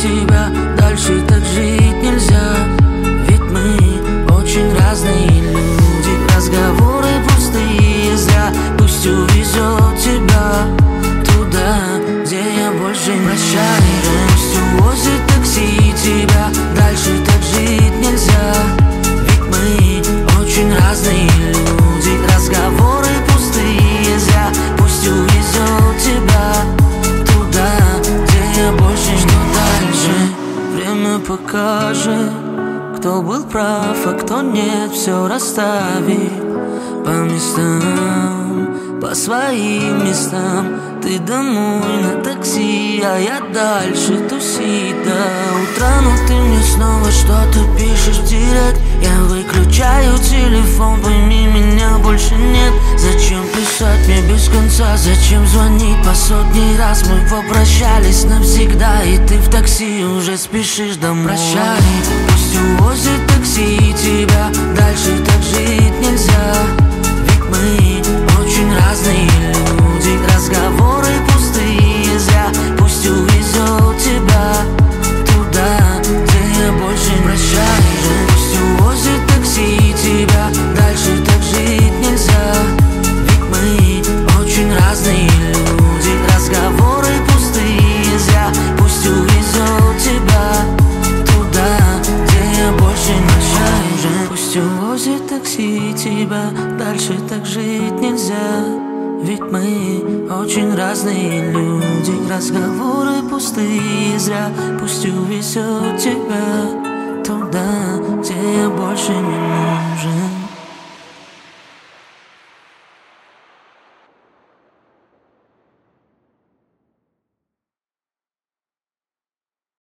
тебя, дальше так жить нельзя. Ведь мы очень разные люди, разговоры пустые зря. Пусть увезет тебя туда, где я больше не прощаю. Пусть увозит такси тебя, дальше так жить нельзя. Ведь мы очень разные люди, разговоры пустые зря. Пусть увезет тебя туда, где я больше не. Что дальше? Время покажет, кто был прав, а кто нет. Все расставит по местам, по своим местам. Ты домой на такси, а я дальше тусить до утра. Но ты мне снова что-то пишешь в директ. Я выключаю телефон, пойми, меня больше нет. Зачем писать мне без конца? Зачем звонить по сотни раз? Мы попрощались навсегда, и ты в такси уже спешишь домой. Прощай, пусть увозит такси тебя, дальше так жить нельзя. Ведь мы очень разные люди, разговоры пустые зря. Пусть увезет тебя туда, где я больше не прощаю. Пусть увозит такси тебя, дальше так жить нельзя. Ведь мы очень разные люди, разговоры пустые зря. Пусть увезет тебя туда, где я больше не прощаю. Пусть увозит такси тебя, дальше так жить нельзя. Ведь мы очень разные люди, разговоры пустые зря. Пусть увезет тебя туда, где я больше не нужен.